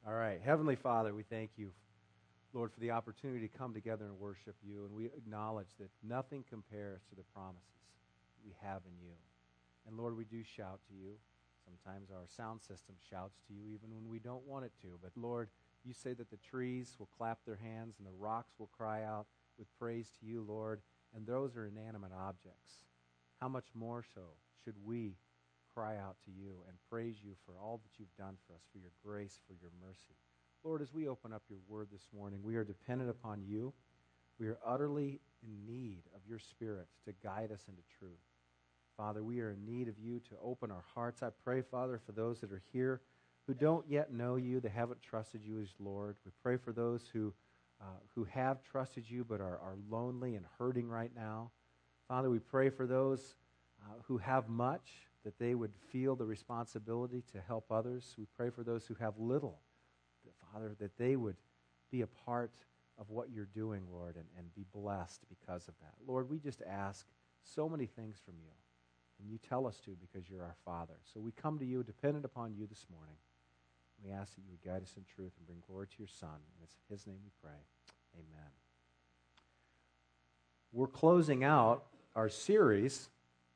All right. Heavenly Father, we thank you, Lord, for the opportunity to come together and worship you. And we acknowledge that nothing compares to the promises we have in you. And Lord, we do shout to you. Sometimes our sound system shouts to you even when we don't want it to. But Lord, you say that the trees will clap their hands and the rocks will cry out with praise to you, Lord. And those are inanimate objects. How much more so should we cry out to you and praise you for all that you've done for us, for your grace, for your mercy. Lord, as we open up your word this morning, we are dependent upon you. We are utterly in need of your Spirit to guide us into truth. Father, we are in need of you to open our hearts. I pray, Father, for those that are here who don't yet know you, that haven't trusted you as Lord. We pray for those who have trusted you but are lonely and hurting right now. Father, we pray for those who have much, that they would feel the responsibility to help others. We pray for those who have little, Father, that they would be a part of what you're doing, Lord, and be blessed because of that. Lord, we just ask so many things from you, and you tell us to because you're our Father. So we come to you dependent upon you this morning. We ask that you would guide us in truth and bring glory to your Son. And it's in his name we pray. Amen. We're closing out our series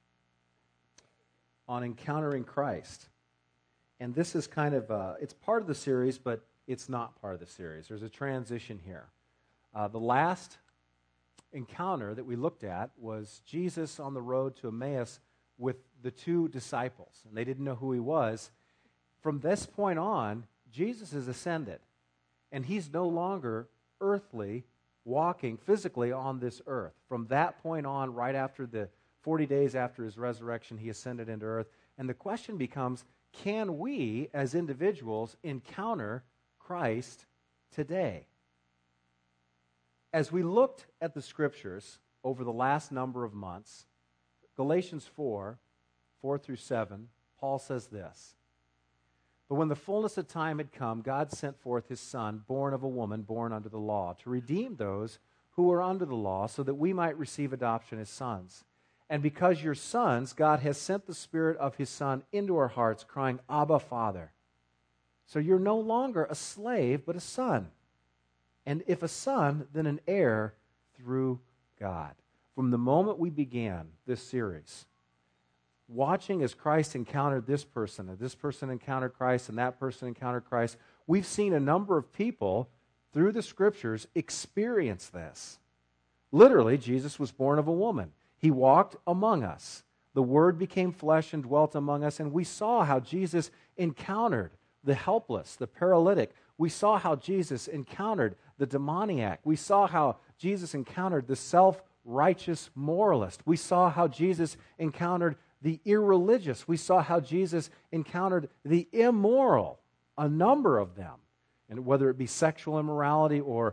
on encountering Christ. And this is kind of, it's part of the series, but it's not part of the series. There's a transition here. The last encounter that we looked at was Jesus on the road to Emmaus with the two disciples. And they didn't know who he was. From this point on, Jesus is ascended. And he's no longer earthly, walking physically on this earth. From that point on, right after the 40 days after his resurrection, he ascended into earth. And the question becomes, can we as individuals encounter Christ today? As we looked at the Scriptures over the last number of months, Galatians 4 through 7, Paul says this: "But when the fullness of time had come, God sent forth his Son, born of a woman, born under the law, to redeem those who were under the law, so that we might receive adoption as sons. And because you're sons, God has sent the Spirit of his Son into our hearts, crying, 'Abba, Father.' So you're no longer a slave, but a son. And if a son, then an heir through God." From the moment we began this series, watching as Christ encountered this person, and this person encountered Christ, and that person encountered Christ, we've seen a number of people through the Scriptures experience this. Literally, Jesus was born of a woman. He walked among us. The Word became flesh and dwelt among us, and we saw how Jesus encountered the helpless, the paralytic. We saw how Jesus encountered the demoniac. We saw how Jesus encountered the self-righteous moralist. We saw how Jesus encountered the irreligious. We saw how Jesus encountered the immoral, a number of them. And whether it be sexual immorality or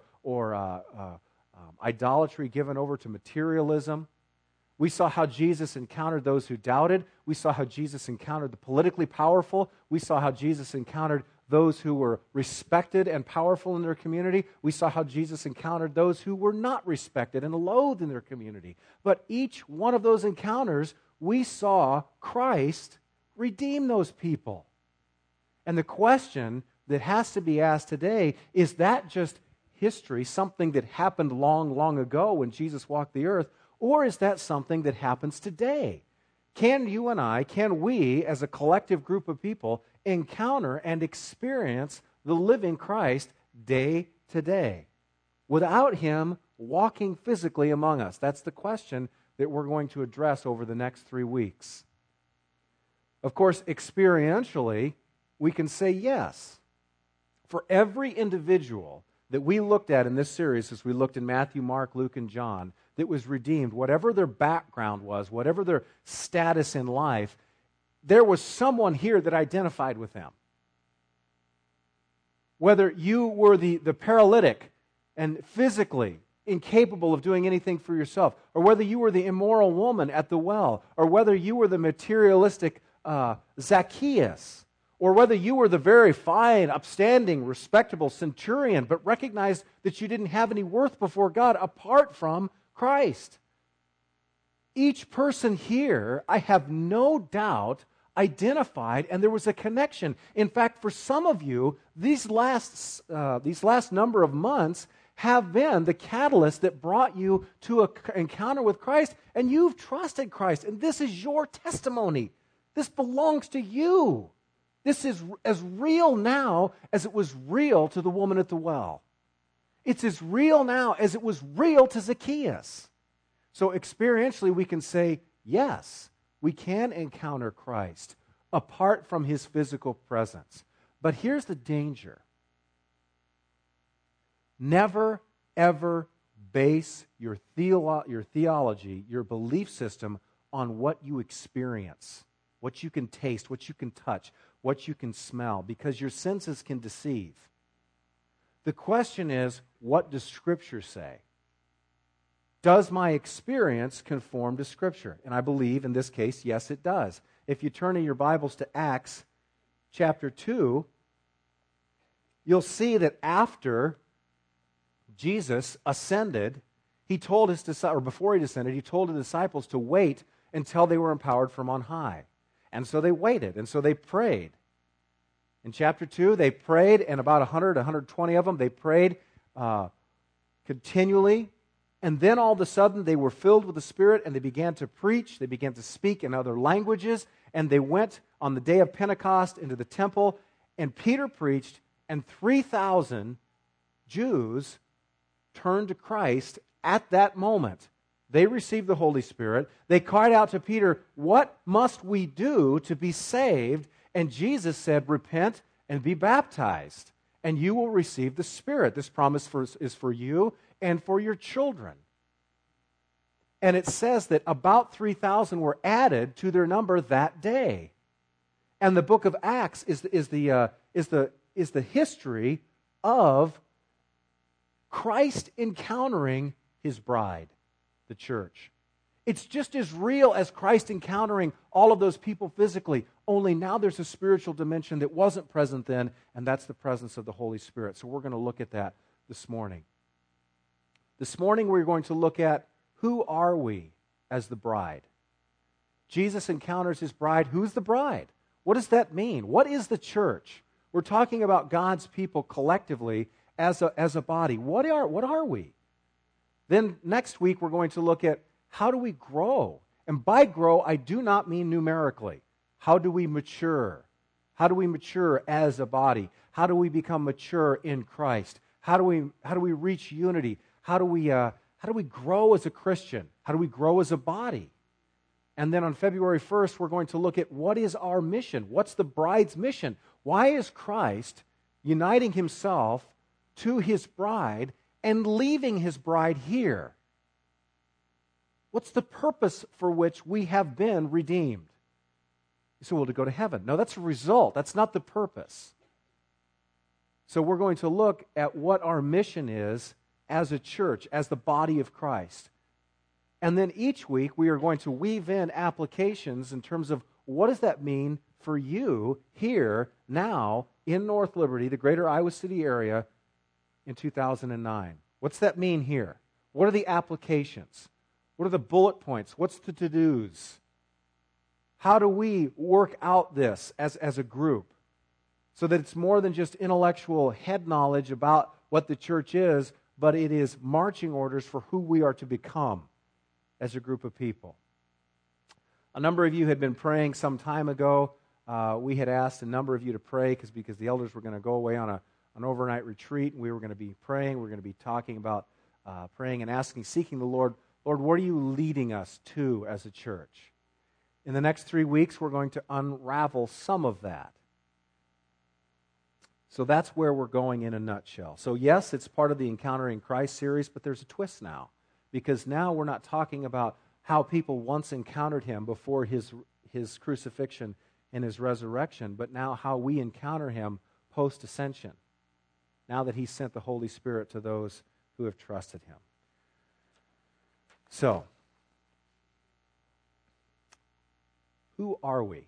idolatry given over to materialism. We saw how Jesus encountered those who doubted. We saw how Jesus encountered the politically powerful. We saw how Jesus encountered those who were respected and powerful in their community. We saw how Jesus encountered those who were not respected and loathed in their community. But each one of those encounters, we saw Christ redeem those people. And the question that has to be asked today, is that just history, something that happened long, long ago when Jesus walked the earth, or is that something that happens today? Can you and I, can we as a collective group of people encounter and experience the living Christ day to day without him walking physically among us? That's the question that we're going to address over the next 3 weeks. Of course, experientially, we can say yes. For every individual that we looked at in this series, as we looked in Matthew, Mark, Luke, and John, that was redeemed, whatever their background was, whatever their status in life, there was someone here that identified with them. Whether you were the paralytic and physically incapable of doing anything for yourself, or whether you were the immoral woman at the well, or whether you were the materialistic Zacchaeus, or whether you were the very fine, upstanding, respectable centurion, but recognized that you didn't have any worth before God apart from Christ. Each person here, I have no doubt, identified, and there was a connection. In fact, for some of you, these last number of months have been the catalyst that brought you to an encounter with Christ, and you've trusted Christ, and this is your testimony. This belongs to you. This is as real now as it was real to the woman at the well. It's as real now as it was real to Zacchaeus. So experientially, we can say, yes, we can encounter Christ apart from his physical presence. But here's the danger. Never, ever base your theology, your belief system on what you experience, what you can taste, what you can touch, what you can smell, because your senses can deceive. The question is, what does Scripture say? Does my experience conform to Scripture? And I believe, in this case, yes, it does. If you turn in your Bibles to Acts chapter 2, you'll see that after Jesus ascended, he told his disciples, or before he descended, he told the disciples to wait until they were empowered from on high. And so they waited, and so they prayed. In chapter 2, they prayed, and about 100, 120 of them, they prayed continually. And then all of a sudden, they were filled with the Spirit, and they began to preach. They began to speak in other languages, and they went on the day of Pentecost into the temple, and Peter preached, and 3,000 Jews turned to Christ at that moment. They received the Holy Spirit. They cried out to Peter, "What must we do to be saved?" And Jesus said, "Repent and be baptized, and you will receive the Spirit." This promise is for you and for your children. And it says that about 3,000 were added to their number that day. And the book of Acts is the history of Christ encountering his bride, the church. It's just as real as Christ encountering all of those people physically, only now there's a spiritual dimension that wasn't present then, and that's the presence of the Holy Spirit. So we're going to look at that this morning. This morning we're going to look at, who are we as the bride? Jesus encounters his bride. Who's the bride? What does that mean? What is the church? We're talking about God's people collectively as a body. What are we? Then next week we're going to look at, how do we grow? And by grow, I do not mean numerically. How do we mature? How do we mature as a body? How do we become mature in Christ? How do we reach unity? How do we grow as a Christian? How do we grow as a body? And then on February 1st, we're going to look at, what is our mission? What's the bride's mission? Why is Christ uniting himself to his bride and leaving his bride here? What's the purpose for which we have been redeemed? You say, well, to go to heaven. No, that's a result. That's not the purpose. So we're going to look at what our mission is as a church, as the body of Christ. And then each week we are going to weave in applications in terms of, what does that mean for you here, now, in North Liberty, the greater Iowa City area, in 2009? What's that mean here? What are the applications? What are the bullet points? What's the to-dos? How do we work out this as a group so that it's more than just intellectual head knowledge about what the church is, but it is marching orders for who we are to become as a group of people? A number of you had been praying some time ago. We had asked a number of you to pray because the elders were going to go away on an overnight retreat, and we were going to be praying. We're going to be talking about praying and asking, seeking the Lord. Lord, what are you leading us to as a church? In the next 3 weeks, we're going to unravel some of that. So that's where we're going in a nutshell. So yes, it's part of the Encountering Christ series, but there's a twist now. Because now we're not talking about how people once encountered him before his crucifixion and his resurrection, but now how we encounter him post-ascension, now that he sent the Holy Spirit to those who have trusted him. So, who are we?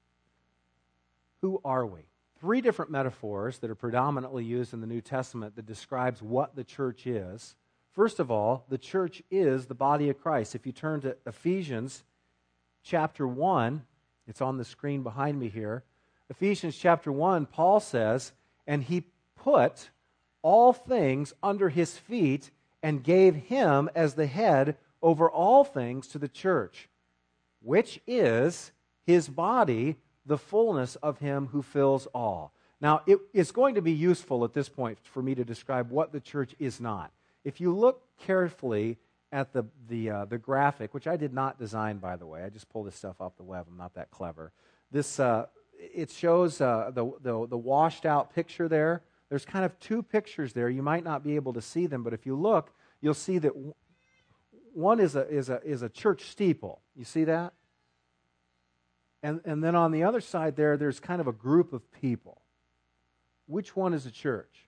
Who are we? 3 different metaphors that are predominantly used in the New Testament that describes what the church is. First of all, the church is the body of Christ. If you turn to Ephesians chapter 1, It's on the screen behind me here. Ephesians chapter 1, Paul says, "And he put all things under his feet and gave him as the head over all things to the church, which is his body, the fullness of him who fills all." Now, it's going to be useful at this point for me to describe what the church is not. If you look carefully at the graphic, which I did not design, by the way, I just pulled this stuff off the web. I'm not that clever. This it shows the washed out picture there. There's kind of two pictures there. You might not be able to see them, but if you look, you'll see that one is a church steeple. You see that? And then on the other side there's kind of a group of people. Which one is a church?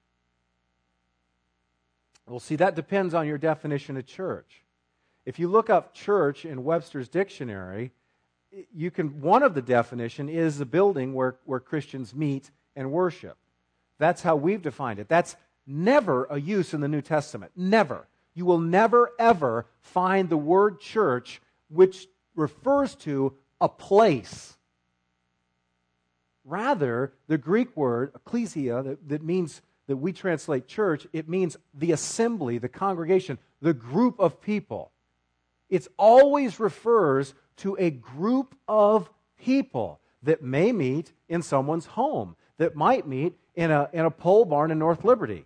Well, see, that depends on your definition of church. If you look up church in Webster's dictionary, one of the definition is a building where Christians meet and worship. That's how we've defined it. That's never a use in the New Testament. Never. You will never, ever find the word church which refers to a place. Rather, the Greek word, ecclesia, that means, that we translate church, it means the assembly, the congregation, the group of people. It always refers to a group of people that may meet in someone's home, that might meet in a pole barn in North Liberty,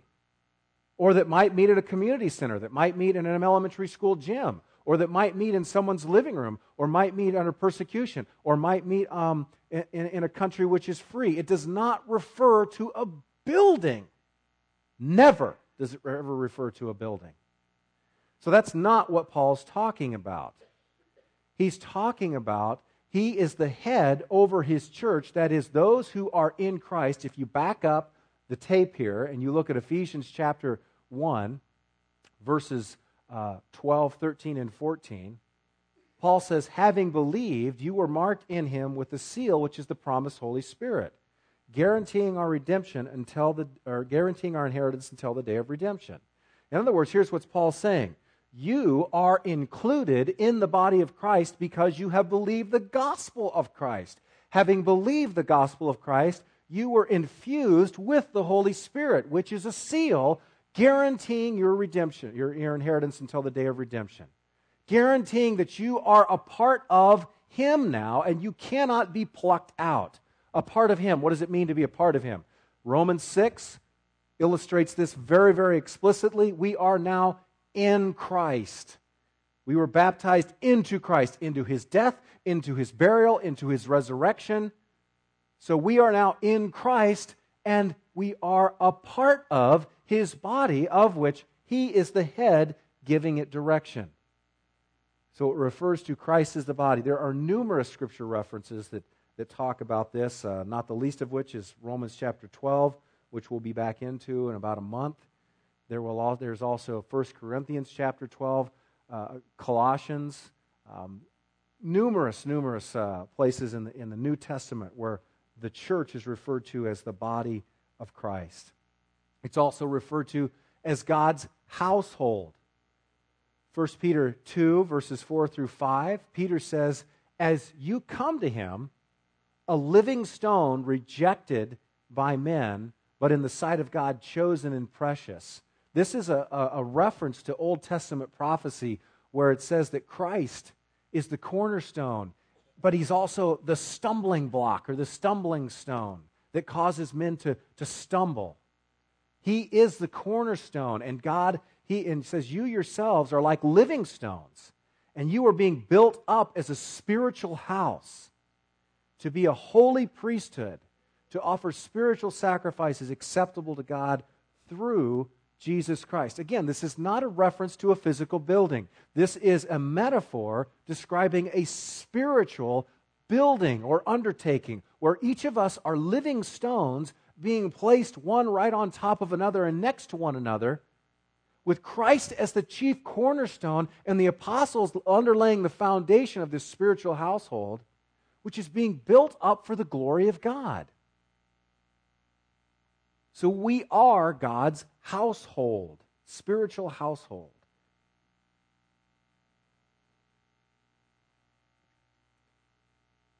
or that might meet at a community center, that might meet in an elementary school gym, or that might meet in someone's living room, or might meet under persecution, or might meet in a country which is free. It does not refer to a building. Never does it ever refer to a building. So that's not what Paul's talking about. He's talking about he is the head over his church, that is, those who are in Christ. If you back up the tape here and you look at Ephesians chapter 1, verses 12, 13, and 14, Paul says, "Having believed, you were marked in him with the seal, which is the promised Holy Spirit, guaranteeing our redemption guaranteeing our inheritance until the day of redemption." In other words, here's what Paul's saying. You are included in the body of Christ because you have believed the gospel of Christ. Having believed the gospel of Christ, you were infused with the Holy Spirit, which is a seal guaranteeing your redemption, your inheritance until the day of redemption. Guaranteeing that you are a part of him now, and you cannot be plucked out. A part of him. What does it mean to be a part of him? Romans 6 illustrates this very, very explicitly. We are now in Christ. We were baptized into Christ, into his death, into his burial, into his resurrection. So we are now in Christ, and we are a part of his body, of which he is the head, giving it direction. So it refers to Christ as the body. There are numerous scripture references that talk about this, not the least of which is Romans chapter 12, which we'll be back into in about a month. There's also 1 Corinthians chapter 12, Colossians, numerous places in the New Testament where the church is referred to as the body of Christ. It's also referred to as God's household. 1 Peter 2, verses 4 through 5, Peter says, "As you come to him, a living stone rejected by men, but in the sight of God chosen and precious." This is a reference to Old Testament prophecy where it says that Christ is the cornerstone, but he's also the stumbling block or the stumbling stone that causes men to stumble. He is the cornerstone, and God, he says, you yourselves are like living stones, and you are being built up as a spiritual house to be a holy priesthood, to offer spiritual sacrifices acceptable to God through Jesus Christ. Again, this is not a reference to a physical building. This is a metaphor describing a spiritual building or undertaking where each of us are living stones being placed one right on top of another and next to one another, with Christ as the chief cornerstone and the apostles underlaying the foundation of this spiritual household, which is being built up for the glory of God. So we are God's household, spiritual household.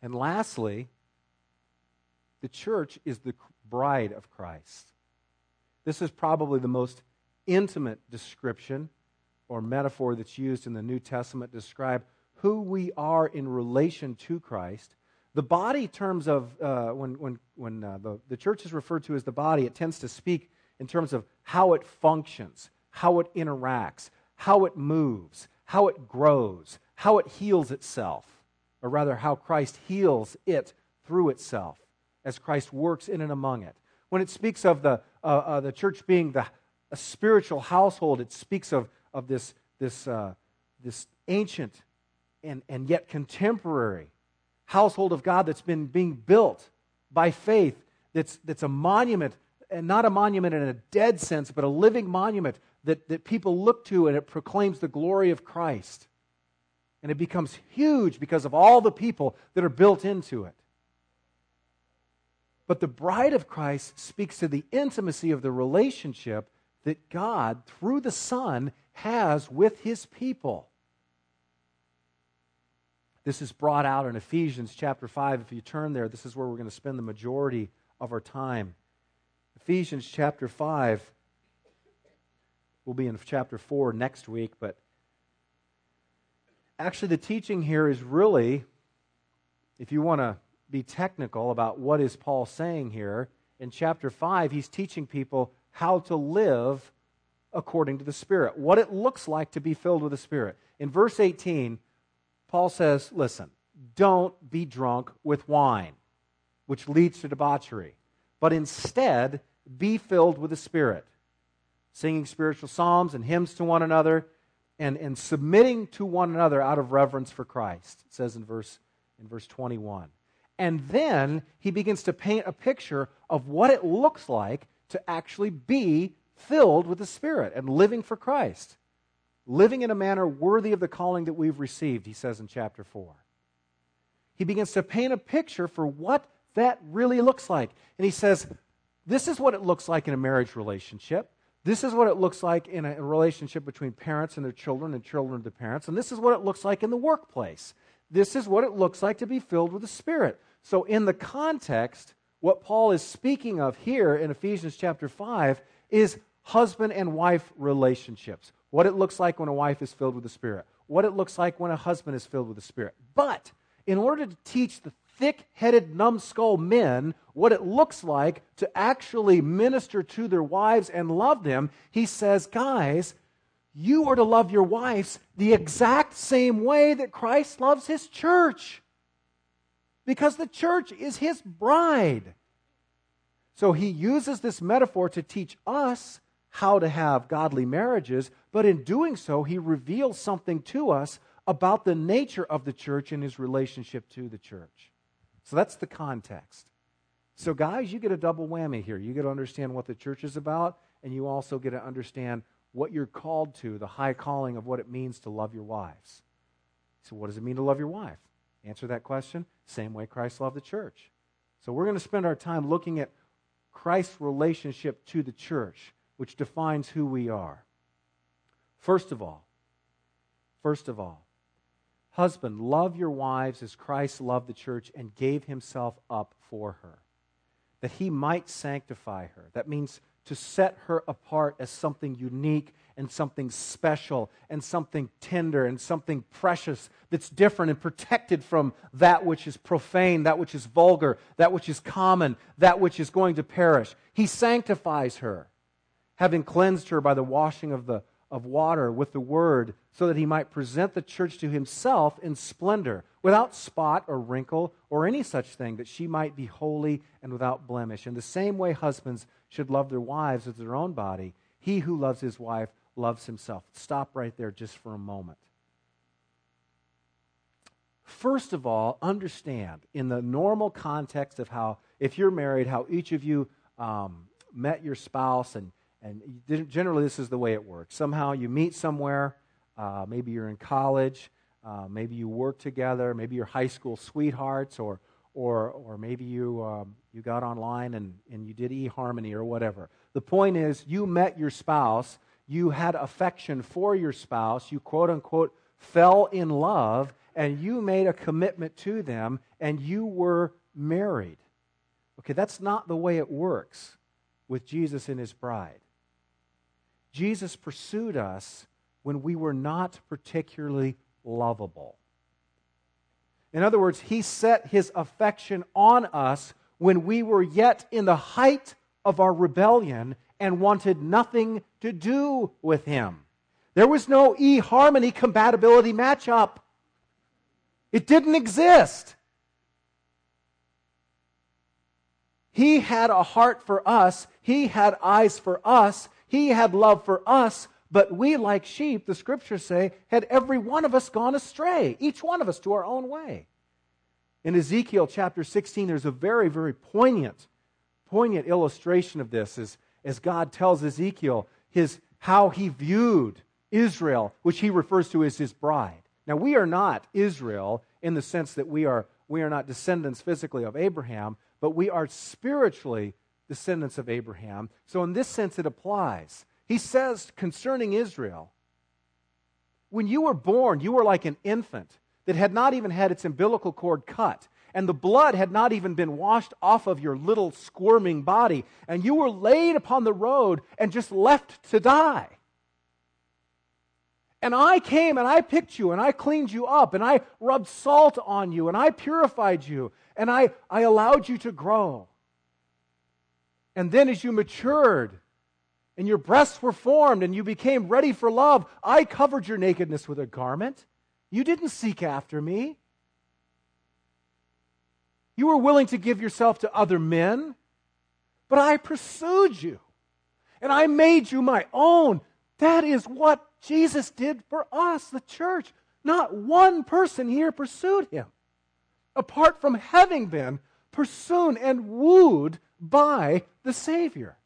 And lastly, the church is the bride of Christ. This is probably the most intimate description or metaphor that's used in the New Testament to describe who we are in relation to Christ. The body terms of, when the church is referred to as the body, it tends to speak in terms of how it functions, how it interacts, how it moves, how it grows, how it heals itself, or rather how Christ heals it through itself as Christ works in and among it. When it speaks of the church being a spiritual household, it speaks of this ancient and yet contemporary household of God that's been being built by faith. That's a monument, and not a monument in a dead sense, but a living monument that people look to, and it proclaims the glory of Christ. And it becomes huge because of all the people that are built into it. But the bride of Christ speaks to the intimacy of the relationship that God, through the Son, has with His people. This is brought out in Ephesians chapter 5. If you turn there, this is where we're going to spend the majority of our time. Ephesians chapter 5. We'll be in chapter 4 next week, but actually the teaching here is really, if you want to be technical about what is Paul saying here, in chapter 5 he's teaching people how to live according to the Spirit, what it looks like to be filled with the Spirit. In verse 18, Paul says, listen, don't be drunk with wine, which leads to debauchery, but instead be filled with the Spirit, singing spiritual psalms and hymns to one another, and submitting to one another out of reverence for Christ, it says in verse 21. And then he begins to paint a picture of what it looks like to actually be filled with the Spirit and living for Christ. Living in a manner worthy of the calling that we've received, he says in chapter 4. He begins to paint a picture for what that really looks like. And he says, this is what it looks like in a marriage relationship. This is what it looks like in a relationship between parents and their children and children to parents. And this is what it looks like in the workplace. This is what it looks like to be filled with the Spirit. So in the context, what Paul is speaking of here in Ephesians chapter 5 is husband and wife relationships. What it looks like when a wife is filled with the Spirit. What it looks like when a husband is filled with the Spirit. But in order to teach the thick-headed, numbskull men what it looks like to actually minister to their wives and love them, he says, guys, you are to love your wives the exact same way that Christ loves His church. Because the church is His bride. So he uses this metaphor to teach us how to have godly marriages, but in doing so, he reveals something to us about the nature of the church and His relationship to the church. So that's the context. So guys, you get a double whammy here. You get to understand what the church is about, and you also get to understand what you're called to, the high calling of what it means to love your wives. So what does it mean to love your wife? Answer that question, same way Christ loved the church. So we're going to spend our time looking at Christ's relationship to the church, which defines who we are. First of all, husband, love your wives as Christ loved the church and gave Himself up for her, that He might sanctify her. That means to set her apart as something unique and something special and something tender and something precious that's different and protected from that which is profane, that which is vulgar, that which is common, that which is going to perish. He sanctifies her, having cleansed her by the washing of water with the Word, so that He might present the church to Himself in splendor, without spot or wrinkle or any such thing, that she might be holy and without blemish. In the same way, husbands should love their wives as their own body. He who loves his wife loves himself. Stop right there just for a moment. First of all, understand, in the normal context of how, if you're married, how each of you met your spouse, and generally this is the way it works. Somehow you meet somewhere, maybe you're in college, maybe you work together, maybe you're high school sweethearts, or maybe you got online and you did eHarmony or whatever. The point is, you met your spouse, you had affection for your spouse, you quote-unquote fell in love, and you made a commitment to them, and you were married. Okay, that's not the way it works with Jesus and his bride. Jesus pursued us when we were not particularly lovable. In other words, he set his affection on us when we were yet in the height of our rebellion and wanted nothing to do with him. There was no eHarmony compatibility matchup. It didn't exist. He had a heart for us. He had eyes for us. He had love for us. But we, like sheep, the scriptures say, had every one of us gone astray, each one of us to our own way. In Ezekiel chapter 16, there's a very, very poignant illustration of this as God tells Ezekiel how he viewed Israel, which he refers to as his bride. Now, we are not Israel in the sense that we are not descendants physically of Abraham, but we are spiritually descendants of Abraham. So in this sense, it applies. He says concerning Israel, when you were born, you were like an infant that had not even had its umbilical cord cut, and the blood had not even been washed off of your little squirming body, and you were laid upon the road and just left to die. And I came and I picked you and I cleaned you up and I rubbed salt on you and I purified you and I allowed you to grow. And then as you matured and your breasts were formed and you became ready for love, I covered your nakedness with a garment. You didn't seek after me. You were willing to give yourself to other men, but I pursued you and I made you my own. That is what Jesus did for us, the church. Not one person here pursued him, apart from having been pursued and wooed by the Savior.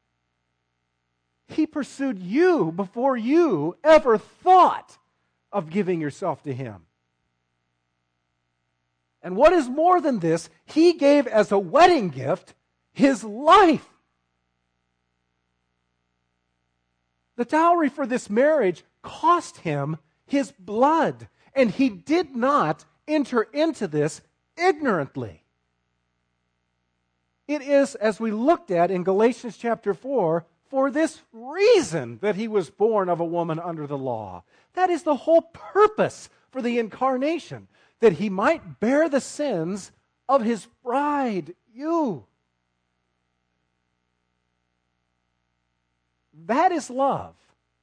He pursued you before you ever thought of giving yourself to him. And what is more than this, he gave as a wedding gift his life. The dowry for this marriage cost him his blood, and he did not enter into this ignorantly. It is, as we looked at in Galatians chapter 4, for this reason that he was born of a woman under the law. That is the whole purpose for the incarnation, that he might bear the sins of his bride, you. That is love.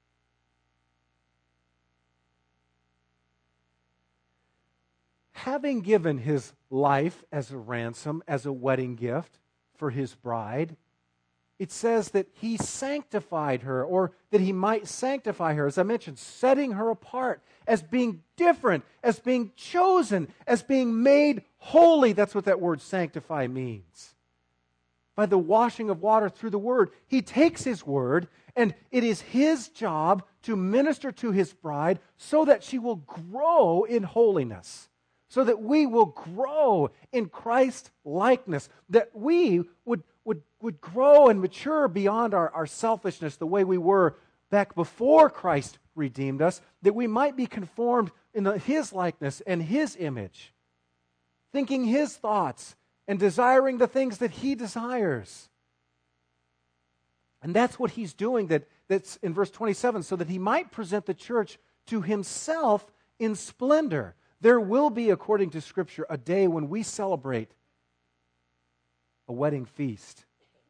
Having given his life as a ransom, as a wedding gift for his bride, it says that he sanctified her, or that he might sanctify her, as I mentioned, setting her apart as being different, as being chosen, as being made holy. That's what that word sanctify means. By the washing of water through the word. He takes his word, and it is his job to minister to his bride so that she will grow in holiness, so that we will grow in Christ likeness, that we would grow and mature beyond our selfishness, the way we were back before Christ redeemed us, that we might be conformed in his likeness and his image, thinking his thoughts and desiring the things that he desires. And that's what he's doing, that's in verse 27, so that he might present the church to himself in splendor. There will be, according to Scripture, a day when we celebrate a wedding feast.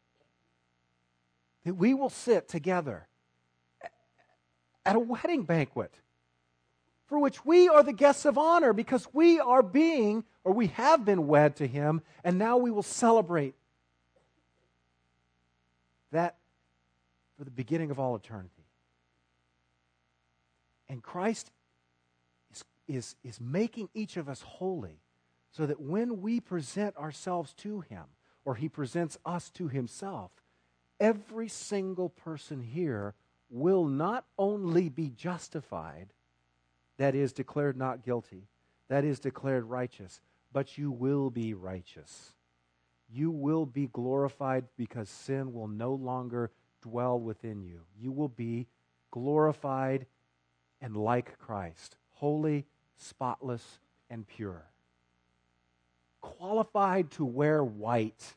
That we will sit together at a wedding banquet for which we are the guests of honor because we are being, or we have been wed to him, and now we will celebrate that for the beginning of all eternity. And Christ is making each of us holy so that when we present ourselves to him, or he presents us to himself, every single person here will not only be justified, that is, declared not guilty, that is, declared righteous, but you will be righteous. You will be glorified because sin will no longer dwell within you. You will be glorified and like Christ, holy, spotless, and pure. Qualified to wear white.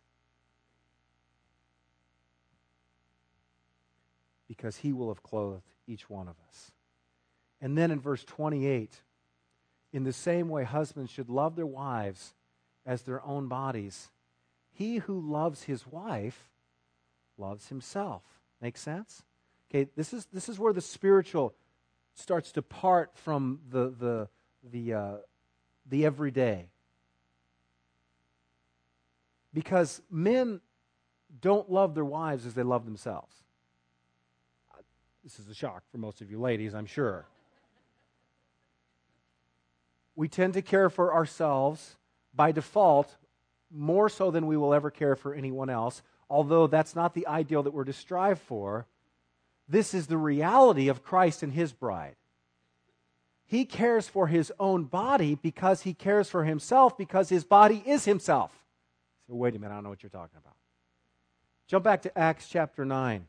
Because he will have clothed each one of us. And then in verse 28, in the same way husbands should love their wives as their own bodies. He who loves his wife loves himself. Make sense? Okay, this is where the spiritual starts to part from the everyday. Because men don't love their wives as they love themselves. This is a shock for most of you ladies, I'm sure. We tend to care for ourselves by default more so than we will ever care for anyone else, although that's not the ideal that we're to strive for. This is the reality of Christ and his bride. He cares for his own body because he cares for himself, because his body is himself. So wait a minute, I don't know what you're talking about. Jump back to Acts chapter 9.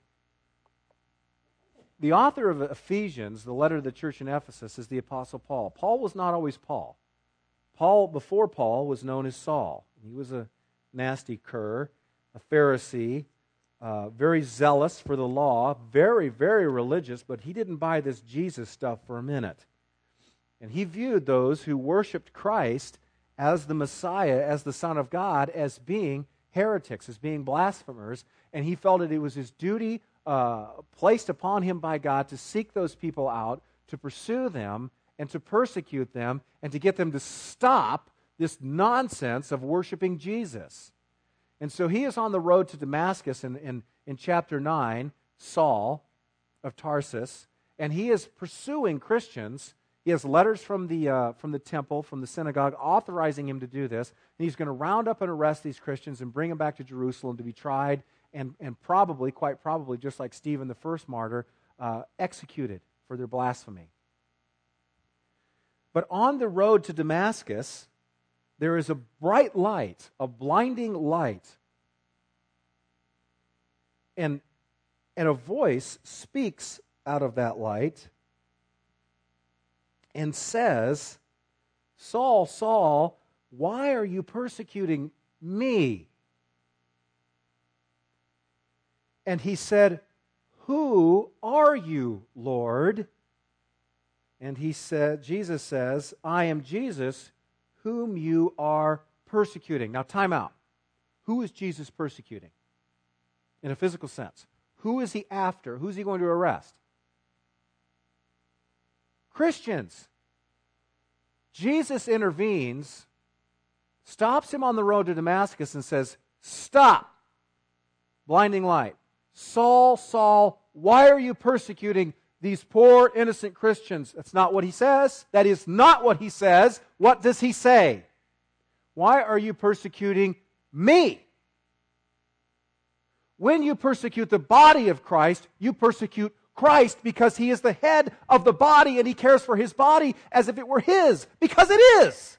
The author of Ephesians, the letter to the church in Ephesus, is the Apostle Paul. Paul was not always Paul. Before Paul, was known as Saul. He was a nasty cur, a Pharisee, very zealous for the law, very, very religious, but he didn't buy this Jesus stuff for a minute. And he viewed those who worshiped Christ as the Messiah, as the Son of God, as being heretics, as being blasphemers, and he felt that it was his duty placed upon him by God to seek those people out, to pursue them, and to persecute them, and to get them to stop this nonsense of worshiping Jesus. And so he is on the road to Damascus in chapter 9, Saul of Tarsus, and he is pursuing Christians. He has letters from the temple, from the synagogue, authorizing him to do this, and he's going to round up and arrest these Christians and bring them back to Jerusalem to be tried and probably, quite probably, just like Stephen, the first martyr, executed for their blasphemy. But on the road to Damascus, there is a bright light, a blinding light, and a voice speaks out of that light and says, "Saul, Saul, why are you persecuting me?" And he said, "Who are you, Lord?" And Jesus says, "I am Jesus, whom you are persecuting." Now, time out. Who is Jesus persecuting? In a physical sense. Who is he after? Who's he going to arrest? Christians. Jesus intervenes, stops him on the road to Damascus and says, "Stop!" Blinding light. "Saul, Saul, why are you persecuting these poor, innocent Christians?" That's not what he says. That is not what he says. What does he say? "Why are you persecuting me?" When you persecute the body of Christ, you persecute Christ because he is the head of the body and he cares for his body as if it were his, because it is.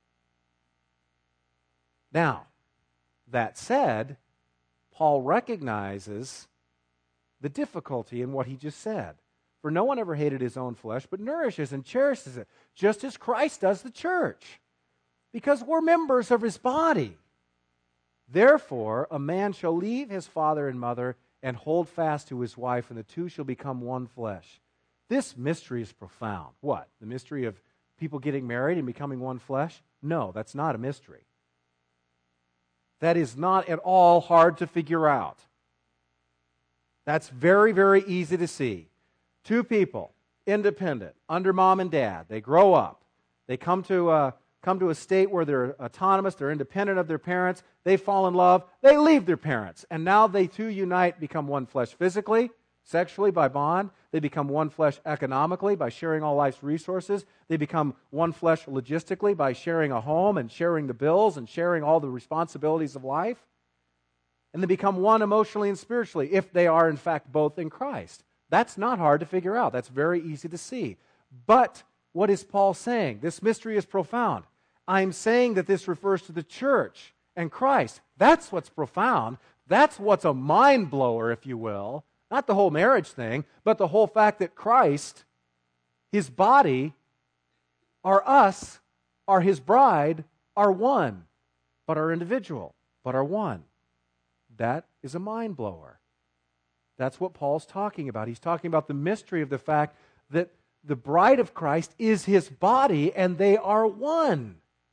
Now, that said, Paul recognizes the difficulty in what he just said. For no one ever hated his own flesh, but nourishes and cherishes it, just as Christ does the church, because we're members of his body. Therefore, a man shall leave his father and mother and hold fast to his wife, and the two shall become one flesh. This mystery is profound. What? The mystery of people getting married and becoming one flesh? No, that's not a mystery. That is not at all hard to figure out. That's very, very easy to see. Two people, independent, under mom and dad. They grow up. They come to a state where they're autonomous, they're independent of their parents. They fall in love. They leave their parents. And now they two unite, become one flesh physically, sexually by bond. They become one flesh economically by sharing all life's resources. They become one flesh logistically by sharing a home and sharing the bills and sharing all the responsibilities of life. And they become one emotionally and spiritually if they are in fact both in Christ. That's not hard to figure out. That's very easy to see. But what is Paul saying? This mystery is profound. I'm saying that this refers to the church and Christ. That's what's profound. That's what's a mind blower, if you will. Not the whole marriage thing, but the whole fact that Christ, his body, are us, are His bride are one, but are individual, but are one. That is a mind blower. That's what Paul's talking about. He's talking about the mystery of the fact that the bride of Christ is His body and they are one.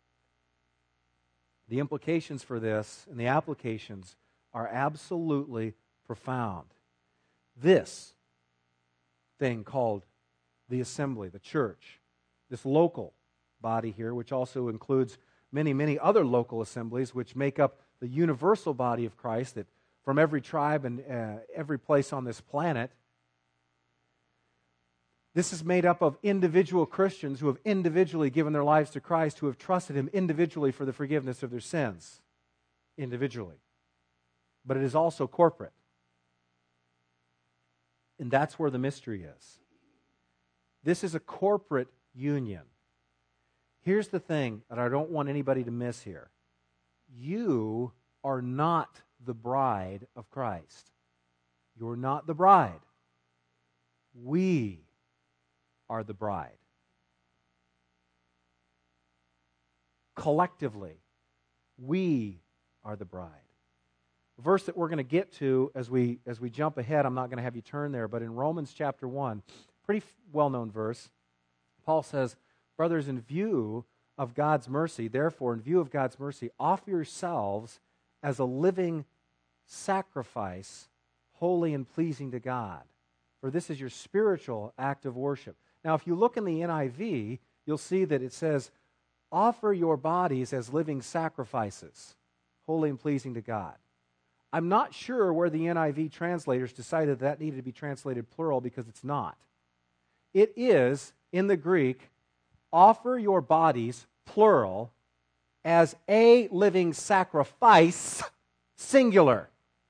The implications for this and the applications are absolutely profound. This thing called the assembly, the church, this local body here, which also includes many, many other local assemblies which make up the universal body of Christ that from every tribe and every place on this planet. This is made up of individual Christians who have individually given their lives to Christ, who have trusted Him individually for the forgiveness of their sins, individually. But it is also corporate. And that's where the mystery is. This is a corporate union. Here's the thing that I don't want anybody to miss here. You are not the bride of Christ. You're not the bride. We are the bride. Collectively, we are the bride. The verse that we're going to get to as we jump ahead, I'm not going to have you turn there, but in Romans chapter 1, pretty well-known verse, Paul says, brothers, in view of God's mercy, therefore, in view of God's mercy, offer yourselves as a living sacrifice, holy and pleasing to God. For this is your spiritual act of worship. Now, if you look in the NIV, you'll see that it says, offer your bodies as living sacrifices, holy and pleasing to God. I'm not sure where the NIV translators decided that needed to be translated plural because it's not. It is, in the Greek, offer your bodies, plural, as a living sacrifice, singular.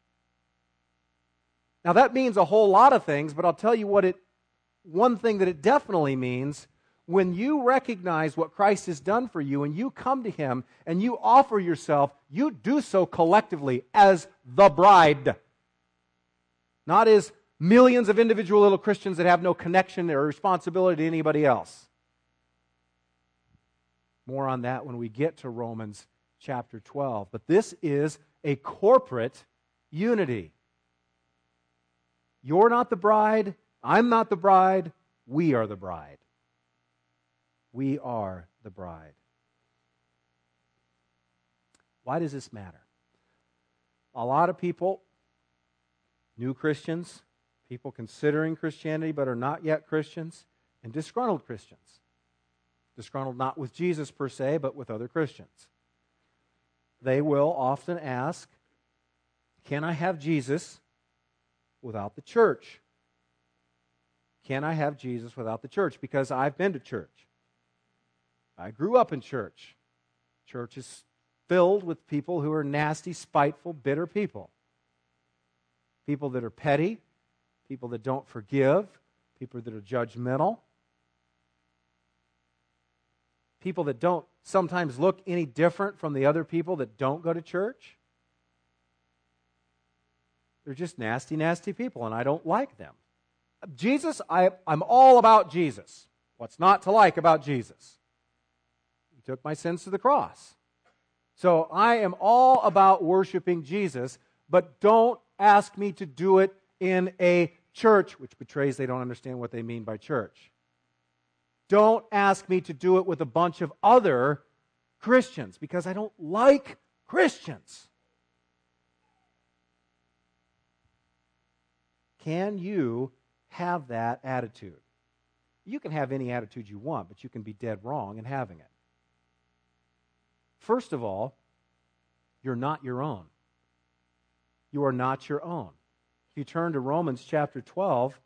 Now that means a whole lot of things, but I'll tell you one thing that it definitely means. When you recognize what Christ has done for you and you come to Him and you offer yourself, you do so collectively as the bride. Not as millions of individual little Christians that have no connection or responsibility to anybody else. More on that when we get to Romans chapter 12. But this is a corporate unity. You're not the bride. I'm not the bride. We are the bride. We are the bride. Why does this matter? A lot of people, new Christians, people considering Christianity but are not yet Christians, and disgruntled Christians. Disgruntled not with Jesus per se, but with other Christians. They will often ask, can I have Jesus without the church? Can I have Jesus without the church? Because I've been to church. I grew up in church. Church is filled with people who are nasty, spiteful, bitter people. People that are petty, people that don't forgive, people that are judgmental, people that don't sometimes look any different from the other people that don't go to church. They're just nasty, nasty people, and I don't like them. Jesus, I'm all about Jesus. What's not to like about Jesus? He took my sins to the cross. So I am all about worshiping Jesus, but don't ask me to do it in a church, which betrays they don't understand what they mean by church. Don't ask me to do it with a bunch of other Christians, because I don't like Christians. Can you have that attitude? You can have any attitude you want, but you can be dead wrong in having it. First of all, you're not your own. You are not your own. If you turn to Romans chapter 12,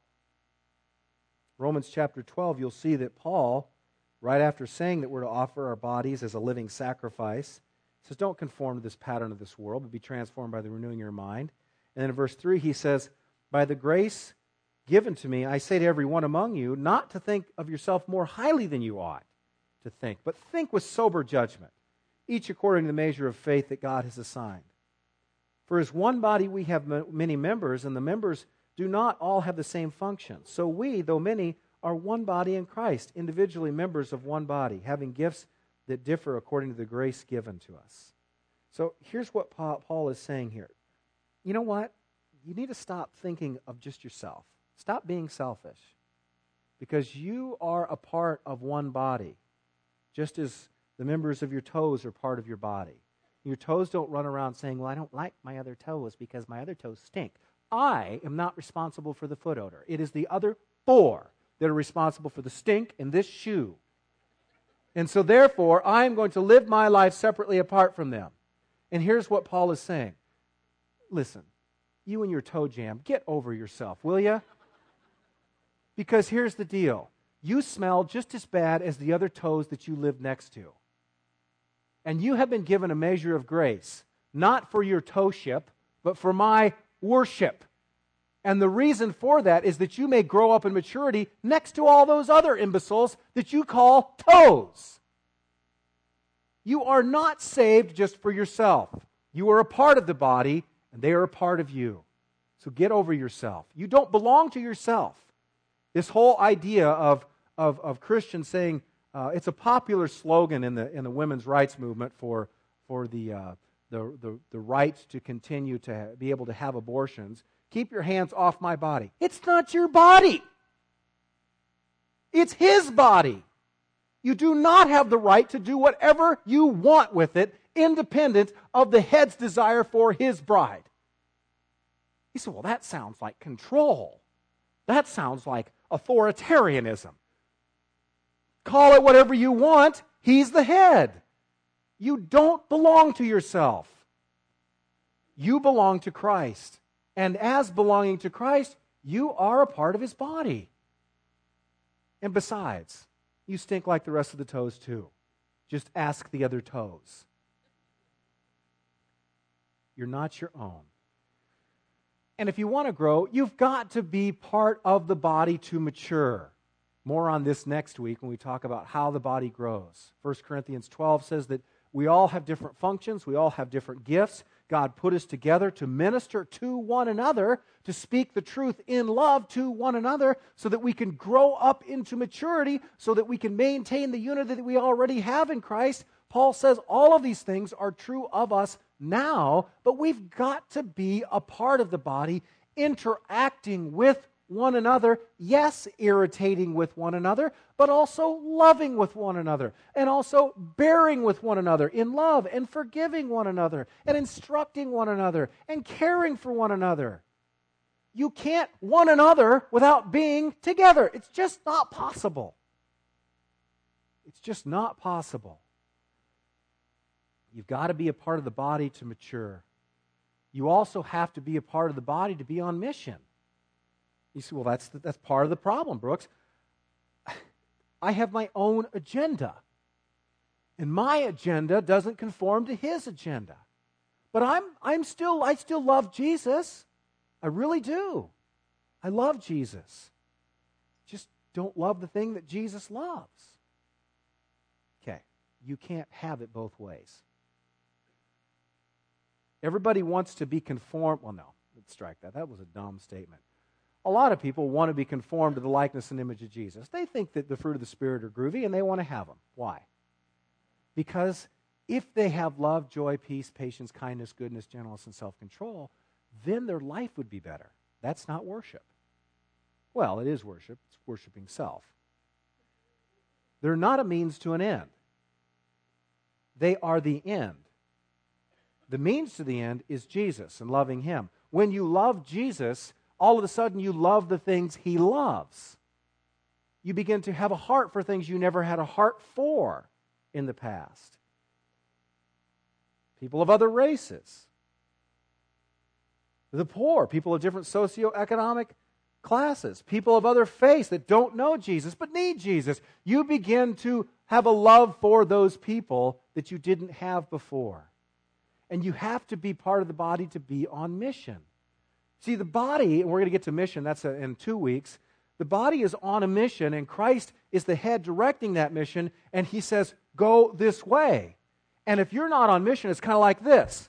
you'll see that Paul, right after saying that we're to offer our bodies as a living sacrifice, says, don't conform to this pattern of this world, but be transformed by the renewing of your mind. And then in verse 3, he says, by the grace given to me, I say to every one among you, not to think of yourself more highly than you ought to think, but think with sober judgment, each according to the measure of faith that God has assigned. For as one body we have many members, and the members do not all have the same function. So we, though many, are one body in Christ, individually members of one body, having gifts that differ according to the grace given to us. So here's what Paul is saying here. You know what? You need to stop thinking of just yourself. Stop being selfish. Because you are a part of one body, just as the members of your toes are part of your body. Your toes don't run around saying, well, I don't like my other toes because my other toes stink. I am not responsible for the foot odor. It is the other 4 that are responsible for the stink in this shoe. And so therefore, I am going to live my life separately apart from them. And here's what Paul is saying. Listen, you and your toe jam, get over yourself, will you? Because here's the deal. You smell just as bad as the other toes that you live next to. And you have been given a measure of grace, not for your toeship, but for my worship. And the reason for that is that you may grow up in maturity next to all those other imbeciles that you call toes. You are not saved just for yourself. You are a part of the body, and they are a part of you. So get over yourself. You don't belong to yourself. This whole idea of Christians saying, it's a popular slogan in the women's rights movement for the right to continue to be able to have abortions. Keep your hands off my body. It's not your body. It's His body. You do not have the right to do whatever you want with it, independent of the head's desire for his bride. He said, well, that sounds like control. That sounds like authoritarianism. Call it whatever you want. He's the head. You don't belong to yourself. You belong to Christ. And as belonging to Christ, you are a part of His body. And besides, you stink like the rest of the toes too. Just ask the other toes. You're not your own. And if you want to grow, you've got to be part of the body to mature. More on this next week when we talk about how the body grows. 1 Corinthians 12 says that we all have different functions. We all have different gifts. God put us together to minister to one another, to speak the truth in love to one another, so that we can grow up into maturity, so that we can maintain the unity that we already have in Christ. Paul says all of these things are true of us now, but we've got to be a part of the body, interacting with one another, yes, irritating with one another, but also loving with one another, and also bearing with one another in love, and forgiving one another, and instructing one another, and caring for one another. You can't one another without being together. It's just not possible. It's just not possible. You've got to be a part of the body to mature. You also have to be a part of the body to be on mission. You say, well, that's part of the problem, Brooks. I have my own agenda. And my agenda doesn't conform to his agenda. But I still love Jesus. I really do. I love Jesus. Just don't love the thing that Jesus loves. Okay, you can't have it both ways. Everybody wants to be conformed. Well, no, let's strike that. That was a dumb statement. A lot of people want to be conformed to the likeness and image of Jesus. They think that the fruit of the Spirit are groovy, and they want to have them. Why? Because if they have love, joy, peace, patience, kindness, goodness, gentleness, and self-control, then their life would be better. That's not worship. Well, it is worship. It's worshiping self. They're not a means to an end. They are the end. The means to the end is Jesus and loving Him. When you love Jesus, all of a sudden you love the things He loves. You begin to have a heart for things you never had a heart for in the past. People of other races. The poor, people of different socioeconomic classes, people of other faiths that don't know Jesus but need Jesus. You begin to have a love for those people that you didn't have before. And you have to be part of the body to be on mission. See, the body, and we're going to get to mission, that's in 2 weeks. The body is on a mission, and Christ is the head directing that mission, and He says, go this way. And if you're not on mission, it's kind of like this.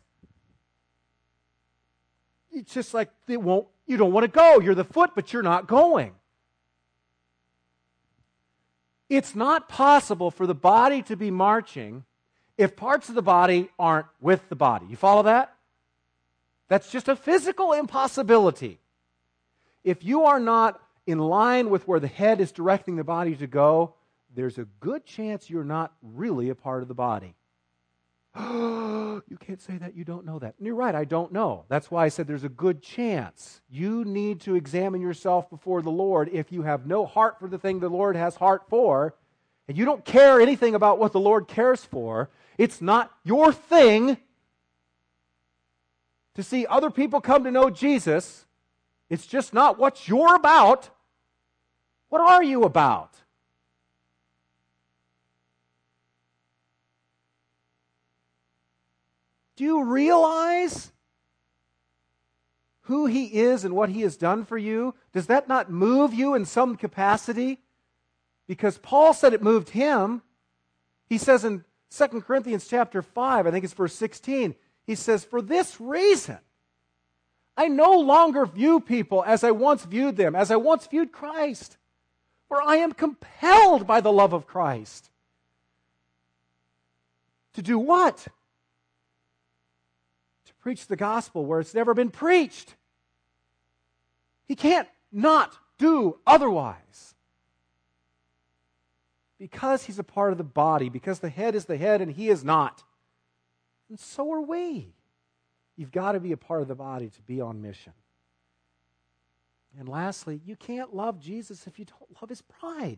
It's just like you don't want to go. You're the foot, but you're not going. It's not possible for the body to be marching if parts of the body aren't with the body. You follow that? That's just a physical impossibility. If you are not in line with where the head is directing the body to go, there's a good chance you're not really a part of the body. You can't say that, you don't know that. And you're right, I don't know. That's why I said there's a good chance. You need to examine yourself before the Lord if you have no heart for the thing the Lord has heart for, and you don't care anything about what the Lord cares for. It's not your thing to see other people come to know Jesus. It's just not what you're about. What are you about? Do you realize who He is and what He has done for you? Does that not move you in some capacity? Because Paul said it moved him. He says in 2 Corinthians chapter 5, I think it's verse 16, he says, "For this reason, I no longer view people as I once viewed them, as I once viewed Christ. For I am compelled by the love of Christ." To do what? To preach the gospel where it's never been preached. He can't not do otherwise. Because He's a part of the body, because the head is the head and He is not. And so are we. You've got to be a part of the body to be on mission. And lastly, you can't love Jesus if you don't love His bride.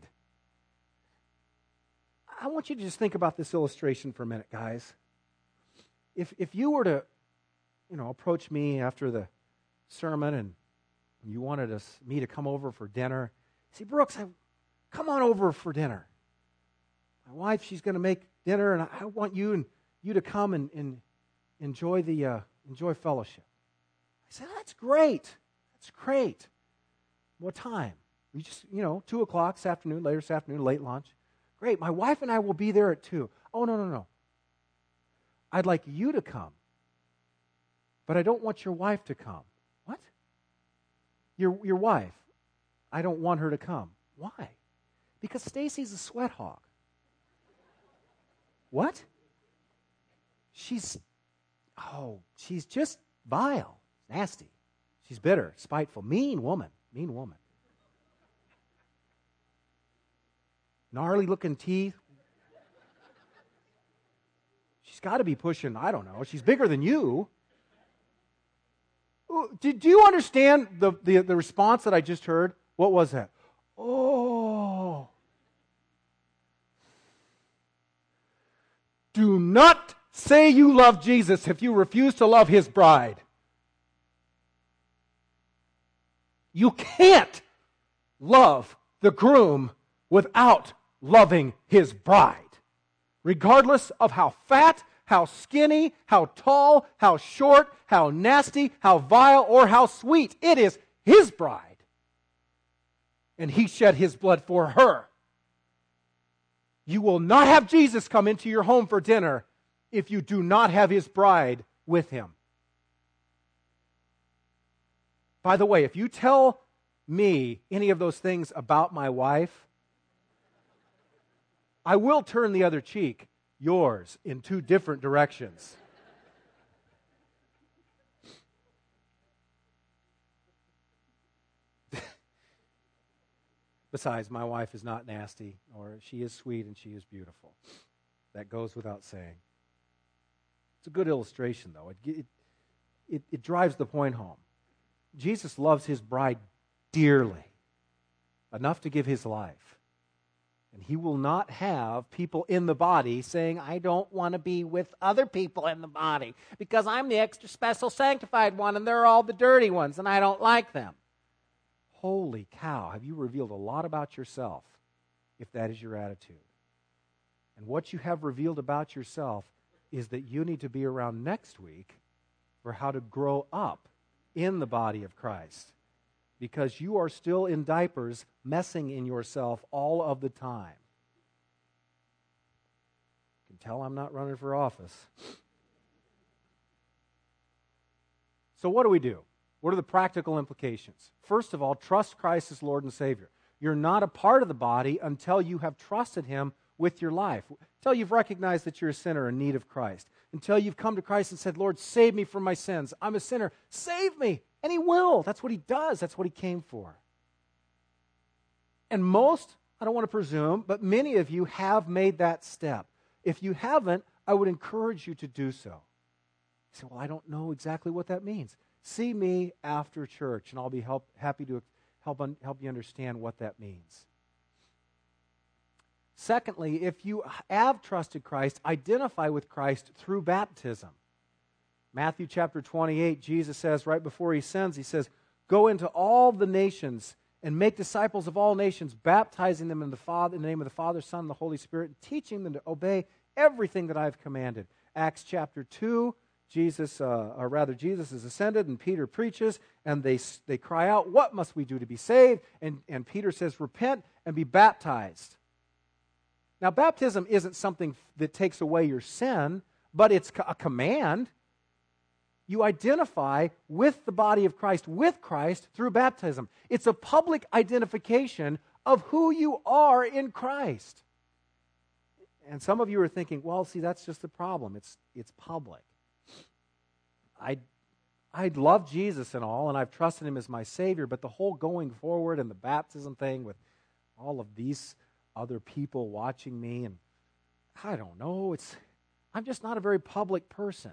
I want you to just think about this illustration for a minute, guys. If you were to, approach me after the sermon and you wanted me to come over for dinner, say, "Brooks, come on over for dinner. My wife, she's going to make dinner, and I want you to come and enjoy fellowship." I said, "That's great. That's great. What time?" We just, 2 o'clock this afternoon, later this afternoon, late lunch. "Great. My wife and I will be there at 2. "Oh, no. I'd like you to come, but I don't want your wife to come." "What?" Your wife. I don't want her to come." "Why?" "Because Stacy's a sweat hog." "What?" She's just vile, nasty. She's bitter, spiteful, mean woman. Gnarly looking teeth. She's got to be pushing, I don't know. She's bigger than you. Do you understand the response that I just heard? What was that? Oh. Do not say you love Jesus if you refuse to love His bride. You can't love the groom without loving His bride. Regardless of how fat, how skinny, how tall, how short, how nasty, how vile, or how sweet. It is His bride. And He shed His blood for her. You will not have Jesus come into your home for dinner if you do not have His bride with Him. By the way, if you tell me any of those things about my wife, I will turn the other cheek, yours, in 2 different directions. Besides, my wife is not nasty, or she is sweet and she is beautiful. That goes without saying. It's a good illustration, though. It drives the point home. Jesus loves His bride dearly, enough to give His life. And He will not have people in the body saying, "I don't want to be with other people in the body because I'm the extra special sanctified one and they're all the dirty ones and I don't like them." Holy cow, have you revealed a lot about yourself if that is your attitude? And what you have revealed about yourself is that you need to be around next week for how to grow up in the body of Christ, because you are still in diapers messing in yourself all of the time. You can tell I'm not running for office. So what do we do? What are the practical implications? First of all, trust Christ as Lord and Savior. You're not a part of the body until you have trusted Him with your life, until you've recognized that you're a sinner in need of Christ, until you've come to Christ and said, Lord, save me from my sins. I'm a sinner. Save me. And He will. That's what He does. That's what He came for. And most, I don't want to presume, but many of you have made that step. If you haven't, I would encourage you to do so. You say, well, I don't know exactly what that means. See me after church, and I'll be happy to help you understand what that means. Secondly, if you have trusted Christ, identify with Christ through baptism. Matthew chapter 28, Jesus says, right before He sends, He says, go into all the nations and make disciples of all nations, baptizing them in the name of the Father, Son, and the Holy Spirit, and teaching them to obey everything that I've commanded. Acts chapter 2, Jesus is ascended, and Peter preaches, and they cry out, what must we do to be saved? And Peter says, repent and be baptized. Now, baptism isn't something that takes away your sin, but it's a command. You identify with the body of Christ, with Christ, through baptism. It's a public identification of who you are in Christ. And some of you are thinking, well, see, that's just the problem. It's public. I love Jesus and all, and I've trusted Him as my Savior, but the whole going forward and the baptism thing with all of these other people watching me, and I don't know, I'm just not a very public person.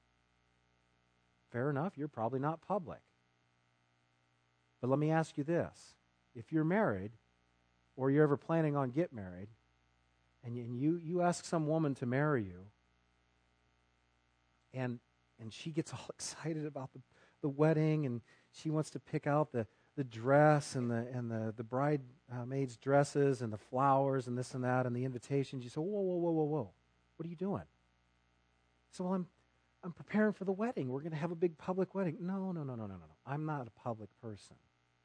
Fair enough, you're probably not public. But let me ask you this. If you're married, or you're ever planning on getting married, and you ask some woman to marry you, and she gets all excited about the wedding, and she wants to pick out the dress and the bridesmaids' dresses and the flowers and this and that and the invitations. You say, whoa. What are you doing? So, well, I'm preparing for the wedding. We're going to have a big public wedding. No. I'm not a public person.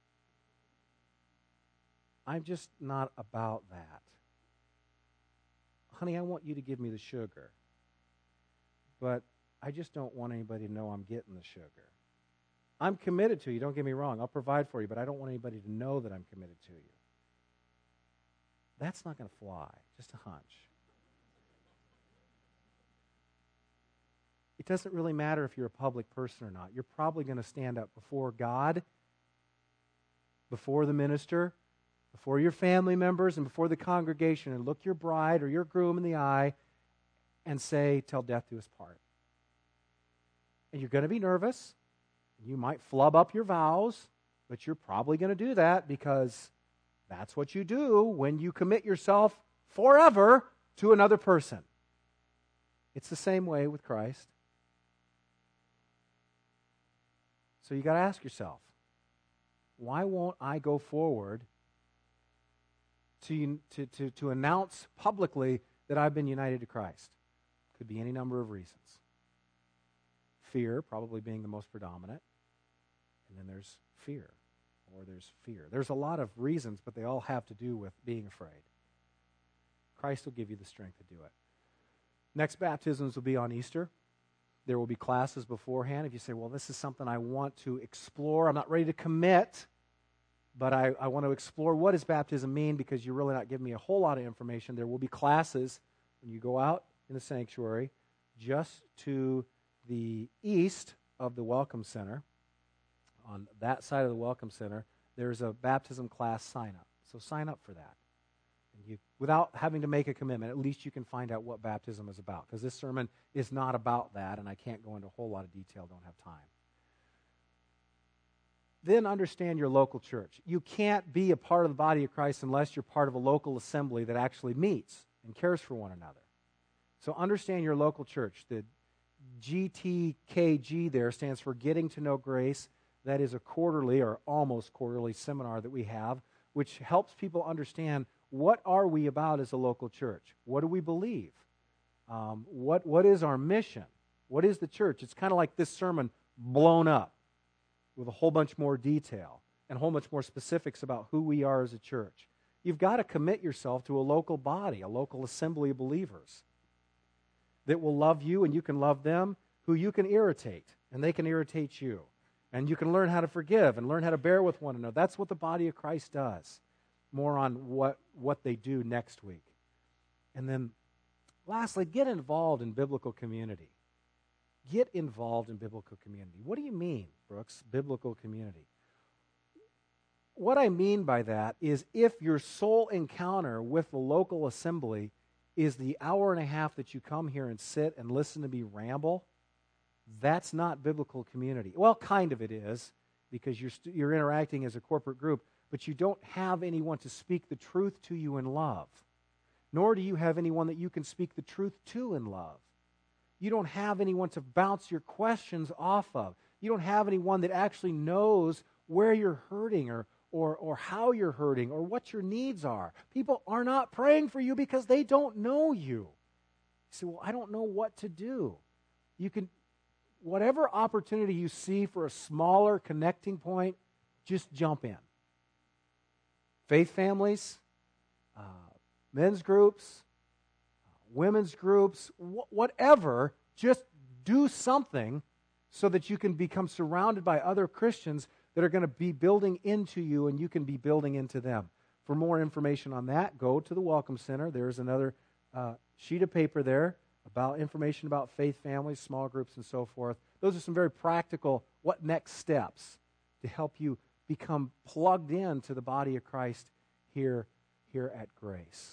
I'm just not about that. Honey, I want you to give me the sugar. But I just don't want anybody to know I'm getting the sugar. I'm committed to you, don't get me wrong. I'll provide for you, but I don't want anybody to know that I'm committed to you. That's not going to fly, just a hunch. It doesn't really matter if you're a public person or not. You're probably going to stand up before God, before the minister, before your family members, and before the congregation, and look your bride or your groom in the eye and say, till death do us part. And you're going to be nervous. You might flub up your vows, but you're probably going to do that because that's what you do when you commit yourself forever to another person. It's the same way with Christ. So you got to ask yourself, why won't I go forward to announce publicly that I've been united to Christ? Could be any number of reasons. Fear probably being the most predominant. And then there's fear, or there's fear. There's a lot of reasons, but they all have to do with being afraid. Christ will give you the strength to do it. Next baptisms will be on Easter. There will be classes beforehand. If you say, well, this is something I want to explore, I'm not ready to commit, but I want to explore what does baptism mean because you're really not giving me a whole lot of information. There will be classes when you go out in the sanctuary just to the east of the Welcome Center. On that side of the Welcome Center, there's a baptism class sign-up. So sign up for that. And without having to make a commitment, at least you can find out what baptism is about. Because this sermon is not about that, and I can't go into a whole lot of detail, don't have time. Then understand your local church. You can't be a part of the body of Christ unless you're part of a local assembly that actually meets and cares for one another. So understand your local church. The GTKG there stands for Getting to Know Grace. That is a quarterly or almost quarterly seminar that we have, which helps people understand what are we about as a local church? What do we believe? What is our mission? What is the church? It's kind of like this sermon blown up with a whole bunch more detail and a whole bunch more specifics about who we are as a church. You've got to commit yourself to a local body, a local assembly of believers that will love you and you can love them, who you can irritate and they can irritate you. And you can learn how to forgive and learn how to bear with one another. That's what the body of Christ does. more on what they do next week. And then lastly, get involved in biblical community. Get involved in biblical community. What do you mean, Brooks, biblical community? What I mean by that is if your sole encounter with the local assembly is the hour and a half that you come here and sit and listen to me ramble, that's not biblical community. Well, kind of it is, because you're interacting as a corporate group, but you don't have anyone to speak the truth to you in love. Nor do you have anyone that you can speak the truth to in love. You don't have anyone to bounce your questions off of. You don't have anyone that actually knows where you're hurting or how you're hurting or what your needs are. People are not praying for you because they don't know you. You say, well, I don't know what to do. You can, whatever opportunity you see for a smaller connecting point, just jump in. Faith families, men's groups, women's groups, whatever, just do something so that you can become surrounded by other Christians that are going to be building into you and you can be building into them. For more information on that, go to the Welcome Center. There's another sheet of paper there about information about faith families, small groups, and so forth. Those are some very practical, what next steps to help you become plugged in to the body of Christ here at Grace.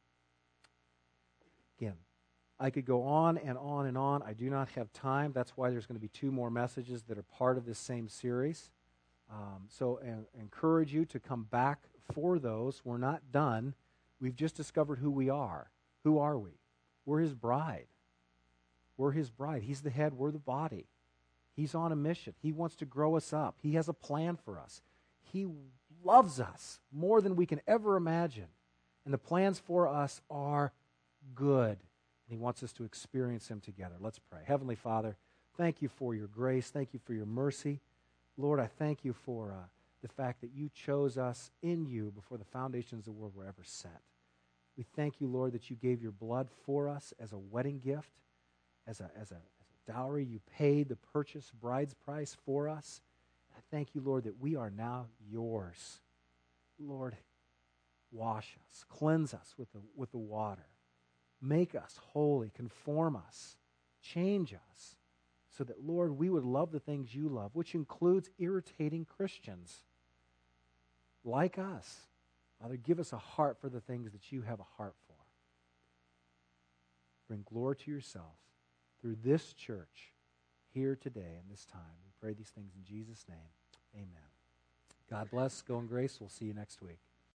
Again, I could go on and on and on. I do not have time. That's why there's going to be 2 more messages that are part of this same series. So I encourage you to come back for those. We're not done. We've just discovered who we are. Who are we? We're His bride. We're His bride. He's the head. We're the body. He's on a mission. He wants to grow us up. He has a plan for us. He loves us more than we can ever imagine. And the plans for us are good. And He wants us to experience Him together. Let's pray. Heavenly Father, thank You for Your grace. Thank You for Your mercy. Lord, I thank You for the fact that You chose us in You before the foundations of the world were ever set. We thank You, Lord, that You gave Your blood for us as a wedding gift, as a dowry. You paid the purchase bride's price for us. I thank You, Lord, that we are now Yours. Lord, wash us, cleanse us with the water. Make us holy, conform us, change us, so that, Lord, we would love the things You love, which includes irritating Christians like us. Father, give us a heart for the things that You have a heart for. Bring glory to Yourself through this church here today and this time. We pray these things in Jesus' name. Amen. God bless. Go in grace. We'll see you next week.